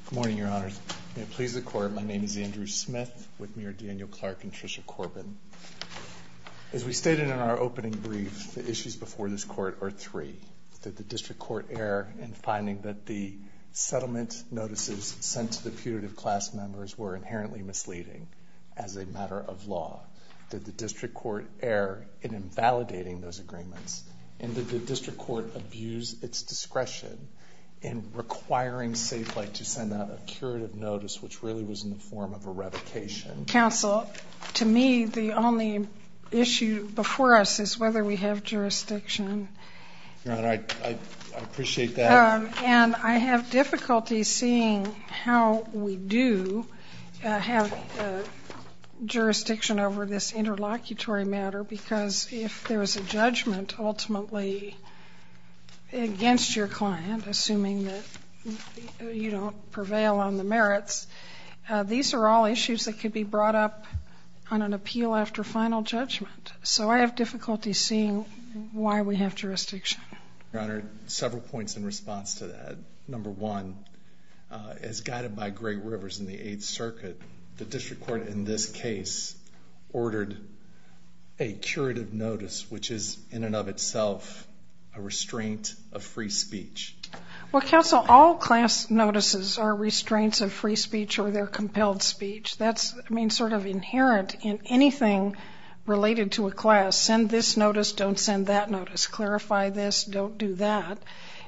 Good morning, Your Honors. May it please the Court, my name is Andrew Smith. With me are Daniel Clark and Tricia Corbin. As we stated in our opening brief, the issues before this Court are three. Did the District Court err in finding that the settlement notices sent to the putative class members were inherently misleading as a matter of law? Did the District Court err in invalidating those agreements? And did the District Court abuse its discretion in requiring Safelite to send out a curative notice, which really was in the form of a revocation? Counsel, to me, the only issue before us is whether we have jurisdiction. Your Honor, I appreciate that. And I have difficulty seeing how we do have jurisdiction over this interlocutory matter, because if there is a judgment ultimately against your client, assuming that you don't prevail on the merits, these are all issues that could be brought up on an appeal after final judgment. So I have difficulty seeing why we have jurisdiction. Your Honor, several points in response to that. Number one, as guided by Great Rivers in the Eighth Circuit, the District Court in this case ordered a curative notice, which is in and of itself a restraint of free speech. Well, Counsel, all class notices are restraints of free speech or they're compelled speech. That's, sort of inherent in anything related to a class. Send this notice, don't send that notice. Clarify this, don't do that.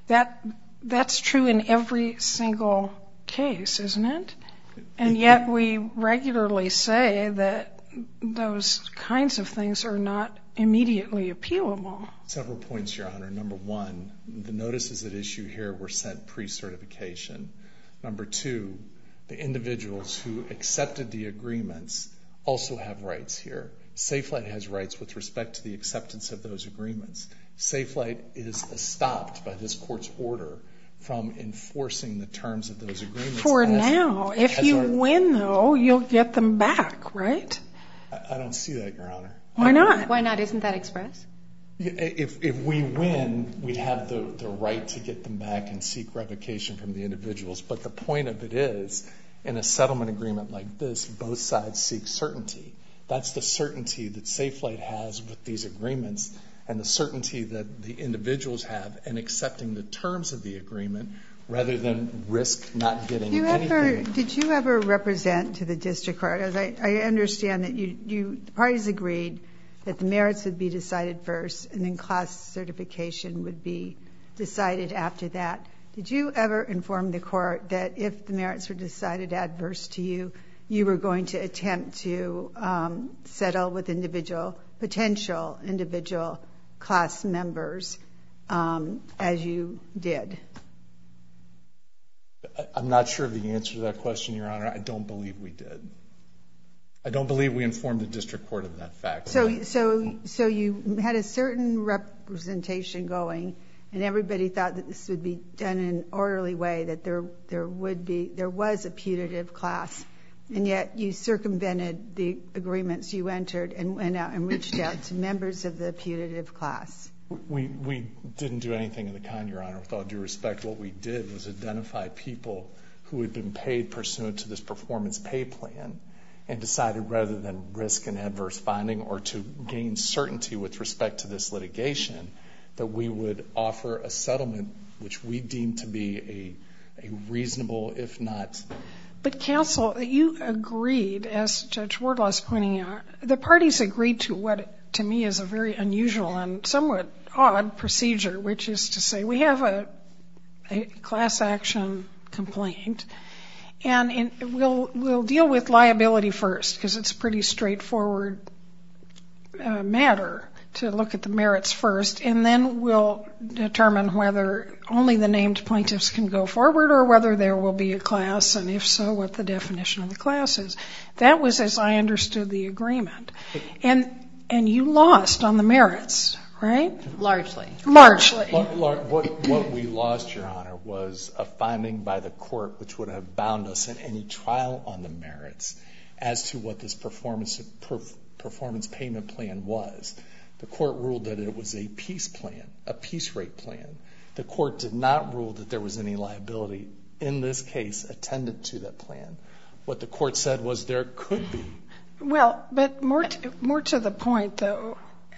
That's true in every single case, isn't it? And yet we regularly say that those kinds of things are not immediately appealable. Several points, Your Honor. Number one, the notices at issue here were sent pre-certification. Number two, the individuals who accepted the agreements also have rights here. Safelite has rights with respect to the acceptance of those agreements. Safelite is stopped by this Court's order from enforcing the terms of those agreements. For now. If you win, though, you'll get them back, right? I don't see that, Your Honor. Why not? Why not? Isn't that express? If we win, we'd have the right to get them back and seek revocation from the individuals. But the point of it is, in a settlement agreement like this, both sides seek certainty. That's the certainty that Safelite has with these agreements and the certainty that the individuals have in accepting the terms of the agreement rather than risk not getting anything. Did you ever represent to the District Court? As I understand that the parties agreed that the merits would be decided first and then class certification would be decided after that. Did you ever inform the Court that if the merits were decided adverse to you, you were going to attempt to settle with potential individual class members as you did? I'm not sure of the answer to that question, Your Honor. I don't believe we did. I don't believe we informed the District Court of that fact. So you had a certain representation going, and everybody thought that this would be done in an orderly way, that there was a putative class, and yet you circumvented the agreements you entered and went out and reached out to members of the putative class. We didn't do anything of the kind, Your Honor. With all due respect, what we did was identify people who had been paid pursuant to this performance pay plan and decided rather than risk an adverse finding or to gain certainty with respect to this litigation, that we would offer a settlement which we deemed to be a reasonable, if not... But counsel, you agreed, as Judge Wardlaw is pointing out, the parties agreed to what to me is a very unusual and somewhat odd procedure, which is to say we have a class action complaint, and we'll deal with liability first because it's a pretty straightforward matter to look at the merits first, and then we'll determine whether only the named plaintiffs can go forward or whether there will be a class, and if so, what the definition of the class is. That was as I understood the agreement. And you lost on the merits, right? Largely. What we lost, Your Honor, was a finding by the court which would have bound us in any trial on the merits as to what this performance payment plan was. The court ruled that it was a peace plan, a peace rate plan. The court did not rule that there was any liability in this case attended to that plan. What the court said was there could be. Well, but more to the point, though,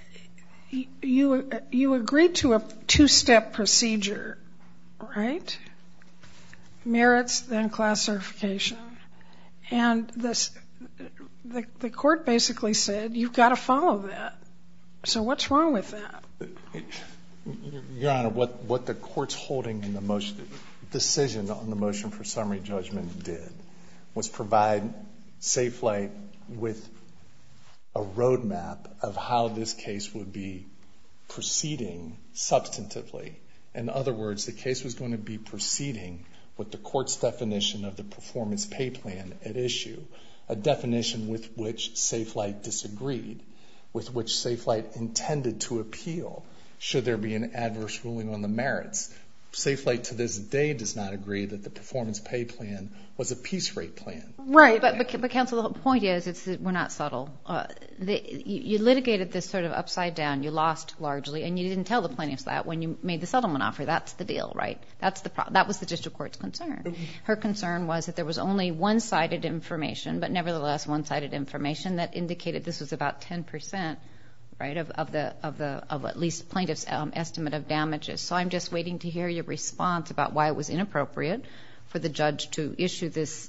you agreed to a two-step procedure, right? Merits, then class certification. And the court basically said, you've got to follow that. So what's wrong with that? Your Honor, what the court's holding in the decision on the motion for summary judgment did was provide Safelite with a roadmap of how this case would be proceeding substantively. In other words, the case was going to be proceeding with the court's definition of the performance pay plan at issue, a definition with which Safelite disagreed, with which Safelite intended to appeal should there be an adverse ruling on the merits. Safelite to this day does not agree that the performance pay plan was a piece rate plan. Right. But counsel, the point is, we're not subtle. You litigated this sort of upside down. You lost largely, and you didn't tell the plaintiffs that when you made the settlement offer. That's the deal, right? That was the district court's concern. Her concern was that there was only one-sided information, but nevertheless one-sided information that indicated this was about 10%. Right, of at least plaintiff's estimate of damages. So I'm just waiting to hear your response about why it was inappropriate for the judge to issue this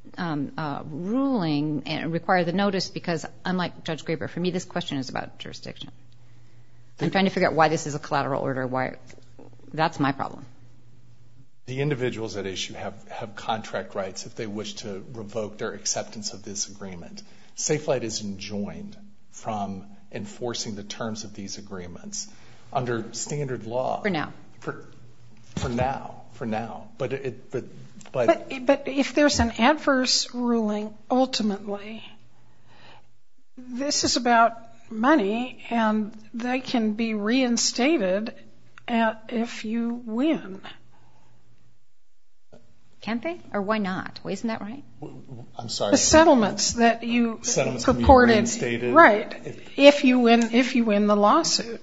ruling and require the notice, because unlike Judge Graber, for me this question is about jurisdiction. I'm trying to figure out why this is a collateral order. Why that's my problem. The individuals at issue have contract rights if they wish to revoke their acceptance of this agreement. Safelite is enjoined from enforcing the terms of these agreements under standard law. For now. For now. But if there's an adverse ruling, ultimately, this is about money, and they can be reinstated if you win. Can't they? Or why not? Well, isn't that right? I'm sorry. The settlements that you settlements purported, can be reinstated. Right? If you win the lawsuit,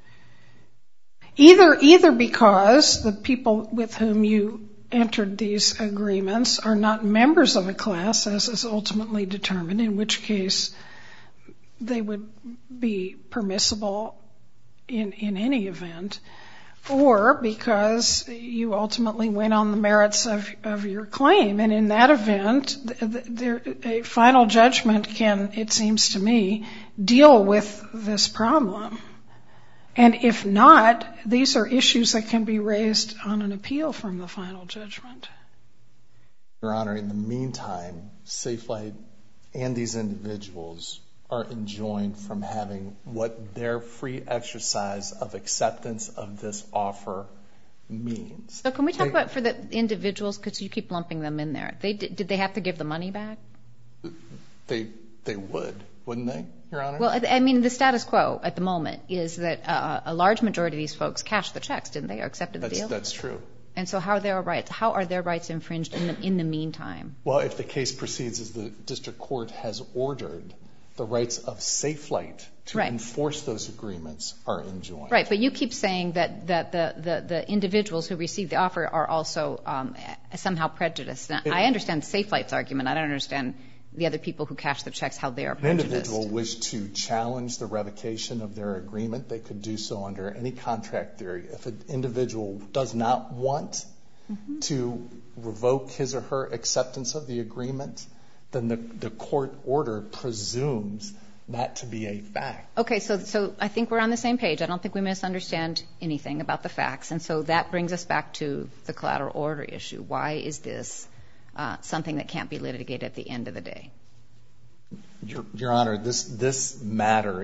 either because the people with whom you entered these agreements are not members of a class, as is ultimately determined, in which case they would be permissible in any event, or because you ultimately win on the merits of your claim. And in that event, a final judgment can, it seems to me, deal with this problem. And if not, these are issues that can be raised on an appeal from the final judgment. Your Honor, in the meantime, Safelite and these individuals are enjoined from having what their free exercise of acceptance of this offer means. So can we talk about for the individuals, because you keep lumping them in there. Did they have to give the money back? They would, wouldn't they, Your Honor? Well, I mean, the status quo at the moment is that a large majority of these folks cashed the checks, didn't they, or accepted the deal? That's true. And so how are their rights infringed in the meantime? Well, if the case proceeds as the district court has ordered, the rights of Safelite to enforce those agreements are enjoined. Right, but you keep saying that the individuals who received the offer are also somehow prejudiced. Now, I understand Safelite's argument. I don't understand the other people who cashed the checks, how they are prejudiced. An individual wished to challenge the revocation of their agreement, they could do so under any contract theory. If an individual does not want to revoke his or her acceptance of the agreement, then the court order presumes that to be a fact. Okay, so I think we're on the same page. I don't think we misunderstand anything about the facts. And so that brings us back to the collateral order issue. Why is this something that can't be litigated at the end of the day? Your Honor, this matter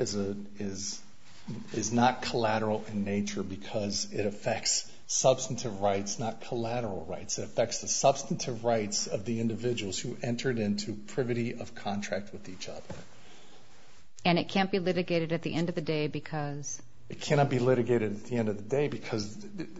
is not collateral in nature because it affects substantive rights, not collateral rights. It affects the substantive rights of the individuals who entered into privity of contract with each other. And it can't be litigated at the end of the day because? It cannot be litigated at the end of the day because,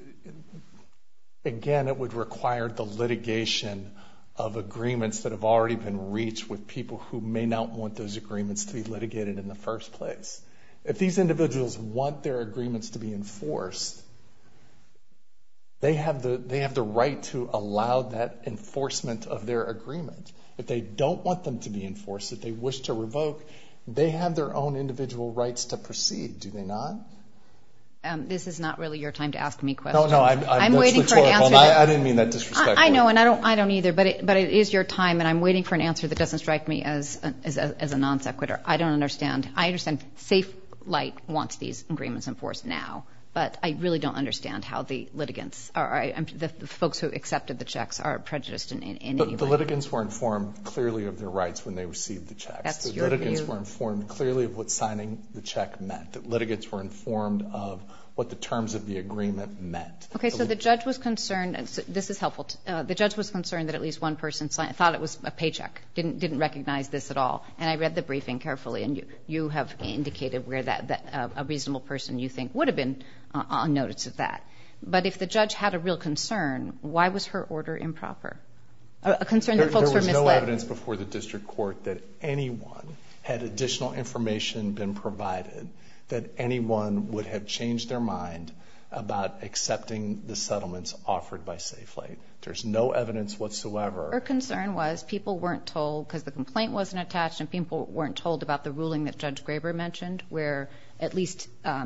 again, it would require the litigation of agreements that have already been reached with people who may not want those agreements to be litigated in the first place. If these individuals want their agreements to be enforced, They have the right to allow that enforcement of their agreement. If they don't want them to be enforced, if they wish to revoke, they have their own individual rights to proceed, do they not? This is not really your time to ask me questions. No, I'm waiting for an answer. I didn't mean that disrespectfully. I know, and I don't either. But it is your time, and I'm waiting for an answer that doesn't strike me as a non sequitur. I don't understand. I understand Safe Light wants these agreements enforced now, but I really don't understand how the litigants, or the folks who accepted the checks, are prejudiced in any way. The litigants were informed clearly of their rights when they received the checks. That's the litigants were informed clearly of what signing the check meant. The litigants were informed of what the terms of the agreement meant. Okay, so the judge was concerned, and so this is helpful, the judge was concerned that at least one person thought it was a paycheck, didn't recognize this at all. And I read the briefing carefully, and you have indicated where that a reasonable person you think would have been on notice of that. But if the judge had a real concern, why was her order improper? A concern that folks were misled. There was no evidence before the district court that anyone had additional information been provided, that anyone would have changed their mind about accepting the settlements offered by Safe Light. There's no evidence whatsoever. Her concern was people weren't told, because the complaint wasn't attached, and people weren't told about the ruling that Judge Graber mentioned, where at least,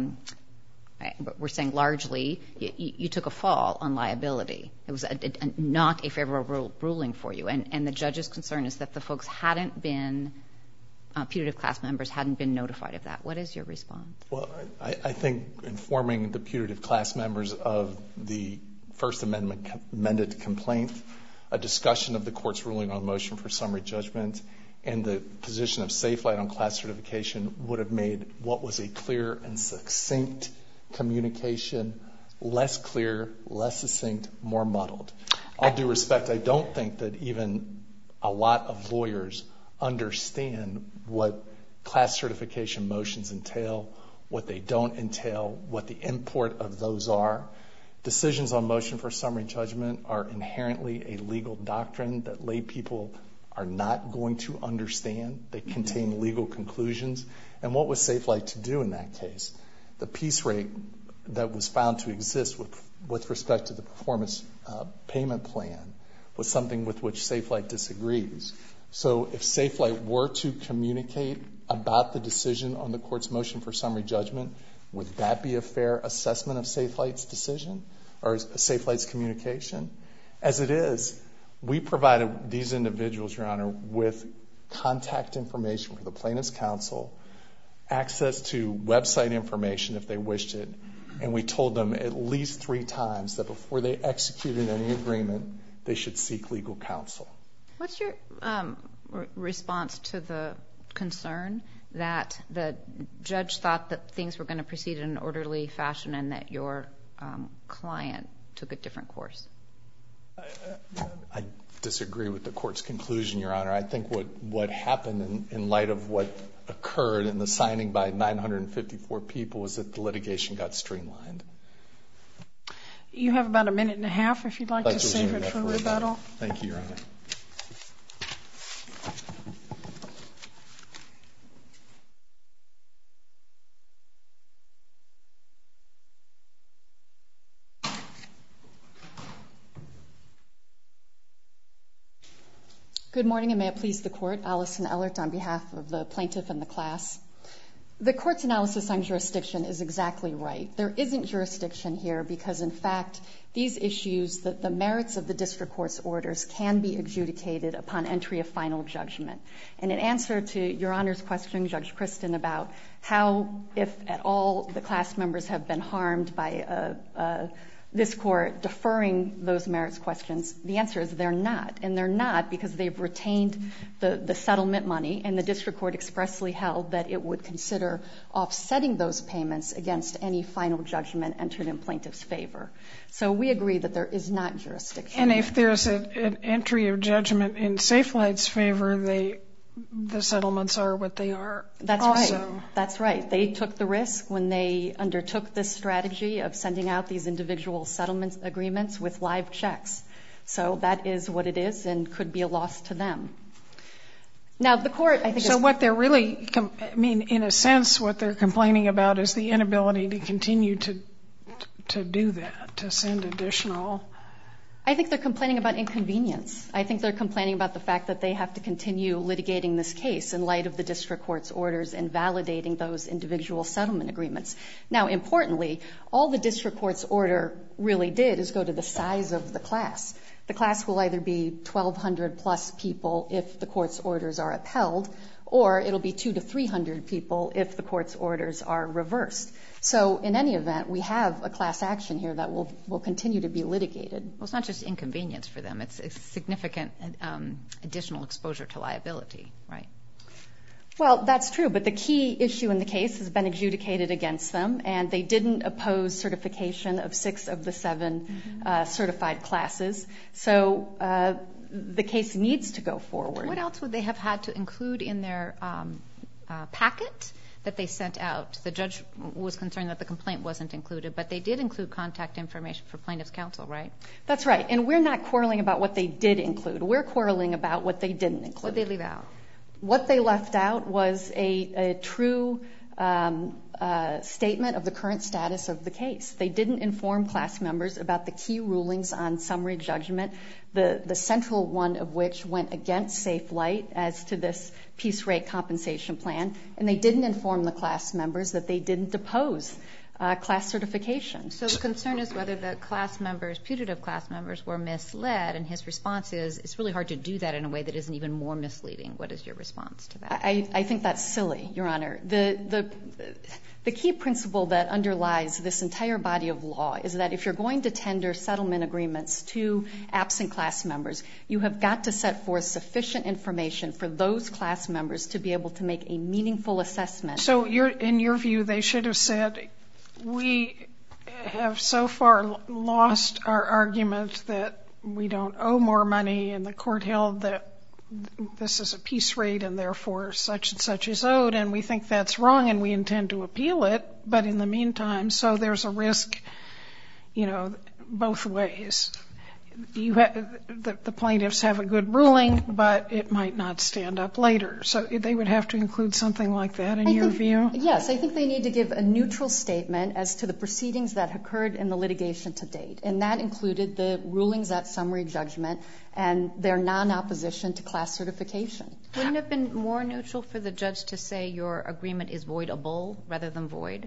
we're saying largely, you took a fall on liability. It was not a favorable ruling for you. And the judge's concern is that the folks hadn't been, putative class members hadn't been notified of that. What is your response? Well, I think informing the putative class members of the First Amendment amended complaint, a discussion of the court's ruling on motion for summary judgment, and the position of Safe Light on class certification would have made what was a clear and succinct communication less clear, less succinct, more muddled. All due respect, I don't think that even a lot of lawyers understand what class certification motions entail, what they don't entail, what the import of those are. Decisions on motion for summary judgment are inherently a legal doctrine that lay people are not going to understand. They contain legal conclusions. And what was Safe Light to do in that case? The piece rate that was found to exist with respect to the performance payment plan was something with which Safe Light disagrees. So if Safe Light were to communicate about the decision on the court's motion for summary judgment, would that be a fair assessment of Safe Light's decision or Safe Light's communication? As it is, we provided these individuals, Your Honor, with contact information for the plaintiff's counsel, access to website information if they wished it, and we told them at least 3 times that before they executed any agreement, they should seek legal counsel. What's your response to the concern that the judge thought that things were going to proceed in an orderly fashion and that your client took a different course? I disagree with the court's conclusion, Your Honor. I think what happened in light of what occurred in the signing by 954 people was that the litigation got streamlined. You have about a minute and a half if you'd like to save it for rebuttal. Thank you, Your Honor. Good morning, and may it please the Court. Allison Ellert on behalf of the plaintiff and the class. The Court's analysis on jurisdiction is exactly right. There isn't jurisdiction here because, in fact, these issues, the merits of the district court's orders can be adjudicated upon entry of final judgment. And in answer to Your Honor's question, Judge Kristen, about how, if at all, the class members have been harmed by this Court deferring those merits questions, the answer is they're not. And they're not because they've retained the settlement money, and the district court expressly held that it would consider offsetting those payments against any final judgment entered in plaintiff's favor. So we agree that there is not jurisdiction. And if there's an entry of judgment in Safe Light's favor, the settlements are what they are. That's also. Right. That's right. They took the risk when they undertook this strategy of sending out these individual settlement agreements with live checks. So that is what it is and could be a loss to them. Now, the Court, I think... So what they're really, in a sense, what they're complaining about is the inability to continue to do that, to send additional? I think they're complaining about inconvenience. I think they're complaining about the fact that they have to continue litigating this case in light of the district court's orders and validating those individual settlement agreements. Now, importantly, all the district court's order really did is go to the size of the class. The class will either be 1,200 plus people if the court's orders are upheld, or it'll be 200 to 300 people if the court's orders are reversed. So in any event, we have a class action here that will continue to be litigated. Well, it's not just inconvenience for them. It's a significant additional exposure to liability, right? Well, that's true, but the key issue in the case has been adjudicated against them, and they didn't oppose certification of 6 of the 7 certified classes. So the case needs to go forward. What else would they have had to include in their packet that they sent out? The judge was concerned that the complaint wasn't included, but they did include contact information for plaintiff's counsel, right? That's right, and we're not quarreling about what they did include. We're quarreling about what they didn't include. What did they leave out? What they left out was a true statement of the current status of the case. They didn't inform class members about the key rulings on summary judgment, the central one of which went against Safe Light as to this piece rate compensation plan, and they didn't inform the class members that they didn't oppose class certification. So the concern is whether the class members, putative class members, were misled, and his response is it's really hard to do that in a way that isn't even more misleading. What is your response to that? I think that's silly, Your Honor. The key principle that underlies this entire body of law is that if you're going to tender settlement agreements to absent class members, you have got to set forth sufficient information for those class members to be able to make a meaningful assessment. So in your view, they should have said, we have so far lost our argument that we don't owe more money, and the court held that this is a piece rate and therefore such and such is owed, and we think that's wrong and we intend to appeal it, but in the meantime, so there's a risk, both ways. The plaintiffs have a good ruling, but it might not stand up later. So they would have to include something like that in your view? Yes, I think they need to give a neutral statement as to the proceedings that occurred in the litigation to date, and that included the rulings at summary judgment and their non-opposition to class certification. Wouldn't it have been more neutral for the judge to say your agreement is voidable rather than void?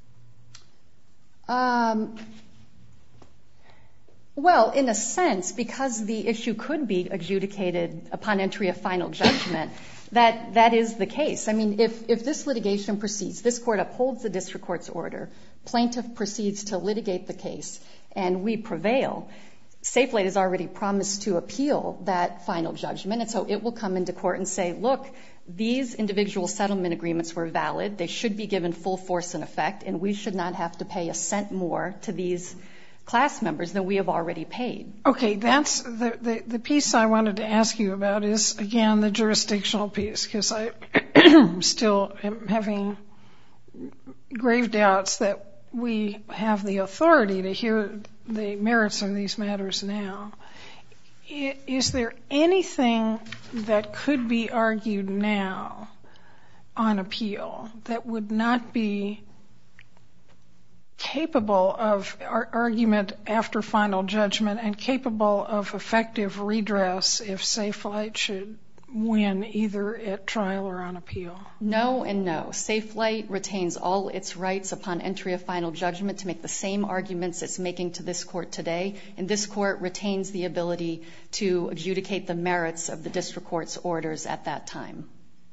Well, in a sense, because the issue could be adjudicated upon entry of final judgment, that is the case. I mean, if this litigation proceeds, this court upholds the district court's order, plaintiff proceeds to litigate the case, and we prevail, Safe Light has already promised to appeal that final judgment, and so it will come into court and say, look, these individual settlement agreements were valid, they should be given full force and effect, and we should not have to pay a cent more to these class members than we have already paid. Okay, that's the piece I wanted to ask you about is, again, the jurisdictional piece, because I still am having grave doubts that we have the authority to hear the merits of these matters now. Is there anything that could be argued now on appeal that would not be capable of argument after final judgment and capable of effective redress if Safe Light should win either at trial or on appeal? No and no. Safe Light retains all its rights upon entry of final judgment to make the same arguments it's making to this court today, and this court retains the ability to adjudicate the merits of the district court's orders at that time.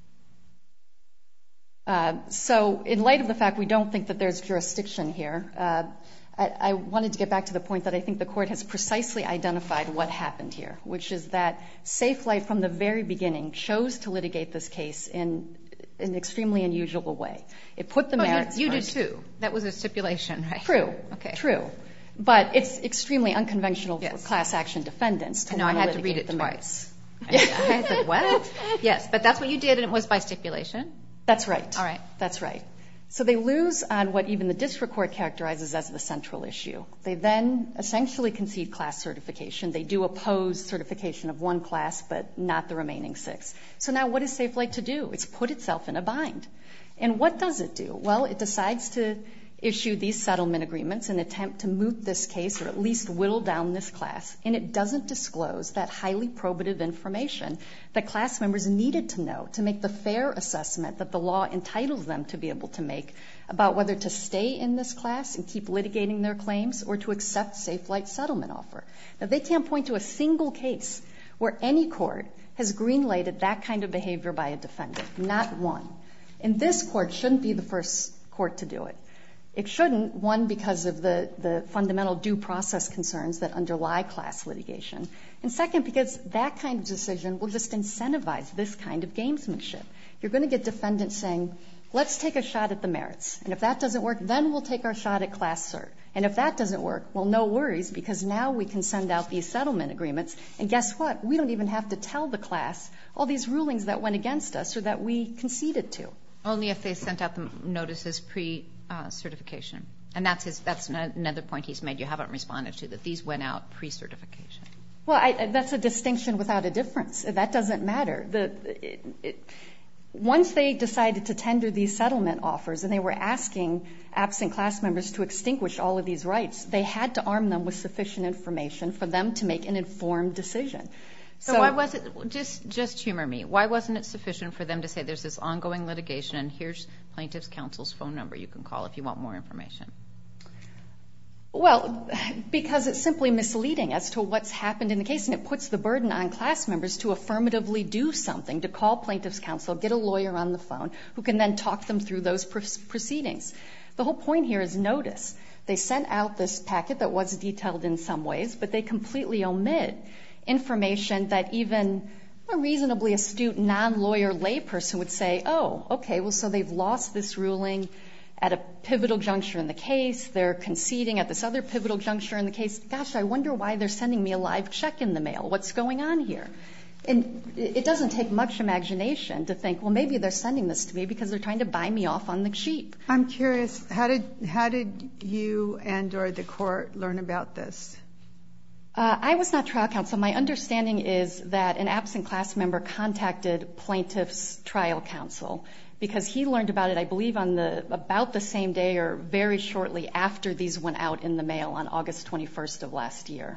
So in light of the fact we don't think that there's jurisdiction here, I wanted to get back to the point that I think the court has precisely identified what happened here, which is that Safe Light from the very beginning chose to litigate this case in an extremely unusual way. It put the merits You first. did too. That was a stipulation, right? True. Okay. True. But it's extremely unconventional for class action defendants to want to litigate the merits. I had to read it twice. I said, what? Yes, but that's what you did, and it was by stipulation. That's right. All right. That's right. So they lose on what even the district court characterizes as the central issue. They then essentially concede class certification. They do oppose certification of one class, but not the remaining 6. So now what does Safe Light to do? It's put itself in a bind. And what does it do? Well, it decides to issue these settlement agreements and attempt to moot this case or at least whittle down this class, and it doesn't disclose that highly probative information that class members needed to know to make the fair assessment that the law entitles them to be able to make about whether to stay in this class and keep litigating their claims or to accept Safelight's settlement offer. Now, they can't point to a single case where any court has green-lighted that kind of behavior by a defendant, not one. And this court shouldn't be the first court to do it. It shouldn't, one, because of the fundamental due process concerns that underlie class litigation, and second, because that kind of decision will just incentivize this kind of gamesmanship. You're going to get defendants saying, let's take a shot at the merits, and if that doesn't work, then we'll take our shot at class cert. And if that doesn't work, well, no worries, because now we can send out these settlement agreements, and guess what? We don't even have to tell the class all these rulings that went against us or that we conceded to. Only if they sent out the notices pre-certification. And that's another point he's made you haven't responded to, that these went out pre-certification. Well, that's a distinction without a difference. That doesn't matter. Once they decided to tender these settlement offers and they were asking absent class members to extinguish all of these rights, they had to arm them with sufficient information for them to make an informed decision. So why was it, just humor me, why wasn't it sufficient for them to say there's this ongoing litigation and here's plaintiff's counsel's phone number you can call if you want more information? Well, because it's simply misleading as to what's happened in the case, and it puts the burden on class members to affirmatively do something, to call plaintiff's counsel, get a lawyer on the phone who can then talk them through those proceedings. The whole point here is notice. They sent out this packet that was detailed in some ways, but they completely omit information that even a reasonably astute non-lawyer layperson would say, oh, okay, well, so they've lost this ruling at a pivotal juncture in the case. They're conceding at this other pivotal juncture in the case. Gosh, I wonder why they're sending me a live check in the mail. What's going on here? And it doesn't take much imagination to think, well, maybe they're sending this to me because they're trying to buy me off on the cheap. I'm curious, how did you and or the court learn about this? I was not trial counsel. My understanding is that an absent class member contacted plaintiff's trial counsel because he learned about it, I believe, on about the same day or very shortly after these went out in the mail on August 21st of last year.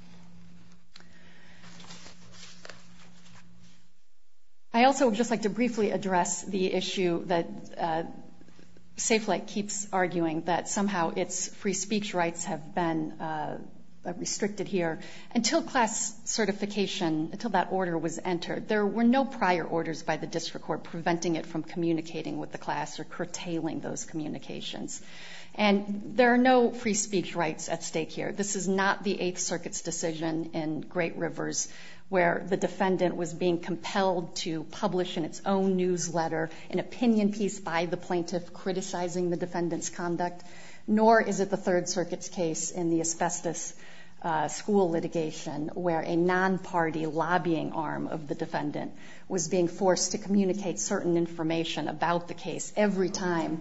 I also would just like to briefly address the issue that Safelite keeps arguing that somehow its free speech rights have been restricted here. Until class certification, until that order was entered, there were no prior orders by the district court preventing it from communicating with the class or curtailing those communications. And there are no free speech rights at stake here. This is not the Eighth Circuit's decision in Great Rivers where the defendant was being compelled to publish in its own newsletter an opinion piece by the plaintiff criticizing the defendant's conduct, nor is it the Third Circuit's case in the asbestos school litigation where a non-party lobbying arm of the defendant was being forced to communicate certain information about the case every time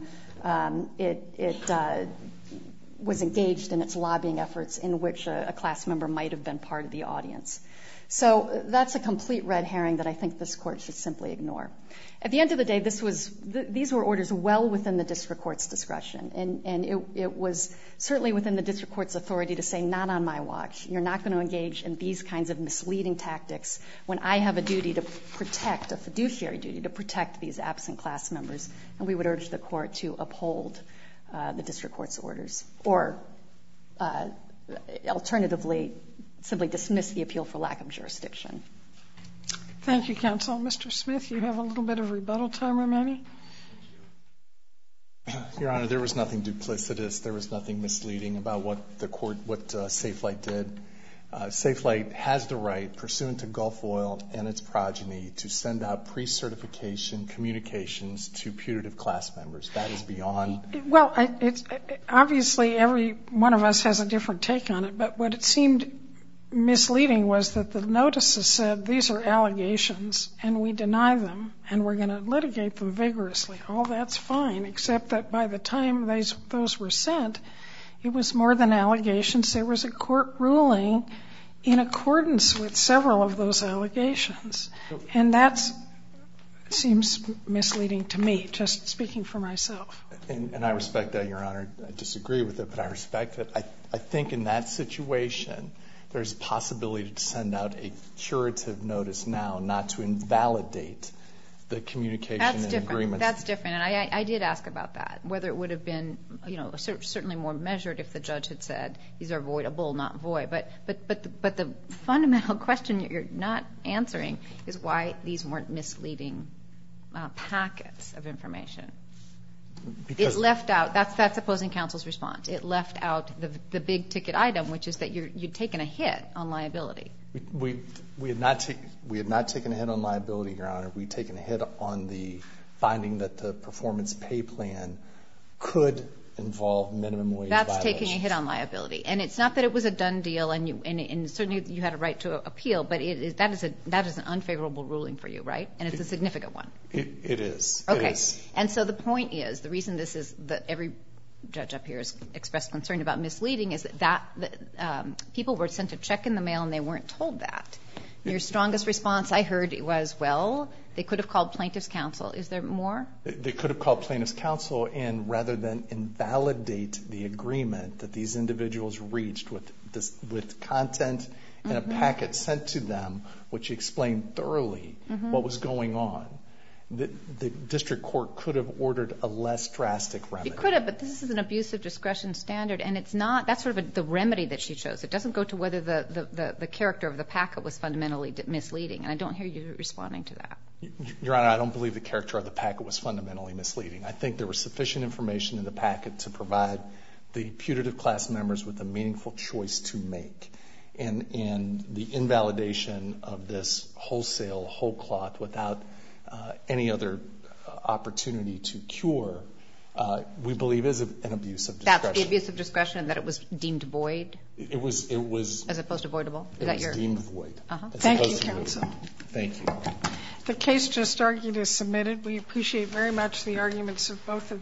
it was engaged in its lobbying efforts in which a class member might have been part of the audience. So that's a complete red herring that I think this court should simply ignore. At the end of the day, these were orders well within the district court's discretion, and it was certainly within the district court's authority to say, not on my watch. You're not going to engage in these kinds of misleading tactics when I have a duty to protect, a fiduciary duty to protect these absent class members, and we would urge the court to uphold the district court's orders, or alternatively, simply dismiss the appeal for lack of jurisdiction. Thank you, counsel. Mr. Smith, you have a little bit of rebuttal time remaining. Your Honor, there was nothing duplicitous. There was nothing misleading about what Safelite did. Safelite has the right, pursuant to Gulf Oil and its progeny, to send out pre-certification communications to putative class members. That is beyond. Well, obviously every one of us has a different take on it, but what it seemed misleading was that the notices said these are allegations and we deny them and we're going to litigate them vigorously. All that's fine, except that by the time those were sent, it was more than allegations. There was a court ruling in accordance with several of those allegations. And that's seems misleading to me, just speaking for myself. And I respect that, Your Honor. I disagree with it, but I respect it. I think in that situation, there's a possibility to send out a curative notice now, not to invalidate the communication and agreement. That's different. And I did ask about that, whether it would have been, certainly more measured if the judge had said these are voidable, not void. But the fundamental question you're not answering is why these weren't misleading packets of information. Because it left out, that's opposing counsel's response. It left out the big ticket item, which is that you'd taken a hit on liability. We had not taken a hit on liability, Your Honor. We'd taken a hit on the finding that the performance pay plan could involve minimum wage violations. That's taking a hit on liability. And it's not that it was a done deal, and certainly you had a right to appeal, but that is an unfavorable ruling for you, right? And it's a significant one. It is. Okay. It is. And so the point is, the reason this is that every judge up here has expressed concern about misleading is that people were sent a check in the mail and they weren't told that. Your strongest response I heard was, well, they could have called plaintiff's counsel. Is there more? They could have called plaintiff's counsel, and rather than invalidate the agreement that these individuals reached with content in a packet sent to them, which explained thoroughly what was going on, the district court could have ordered a less drastic remedy. It could have, but this is an abuse of discretion standard, and it's not. That's sort of the remedy that she chose. It doesn't go to whether the character of the packet was fundamentally misleading, and I don't hear you responding to that. Your Honor, I don't believe the character of the packet was fundamentally misleading. I think there was sufficient information in the packet to provide the putative class members with a meaningful choice to make. And the invalidation of this wholesale, whole cloth, without any other opportunity to cure, we believe is an abuse of discretion. That's the abuse of discretion, and that it was deemed void? It was. As opposed to voidable? It was deemed void. Thank you, counsel. Thank you. The case just argued is submitted. We appreciate very much the arguments of both of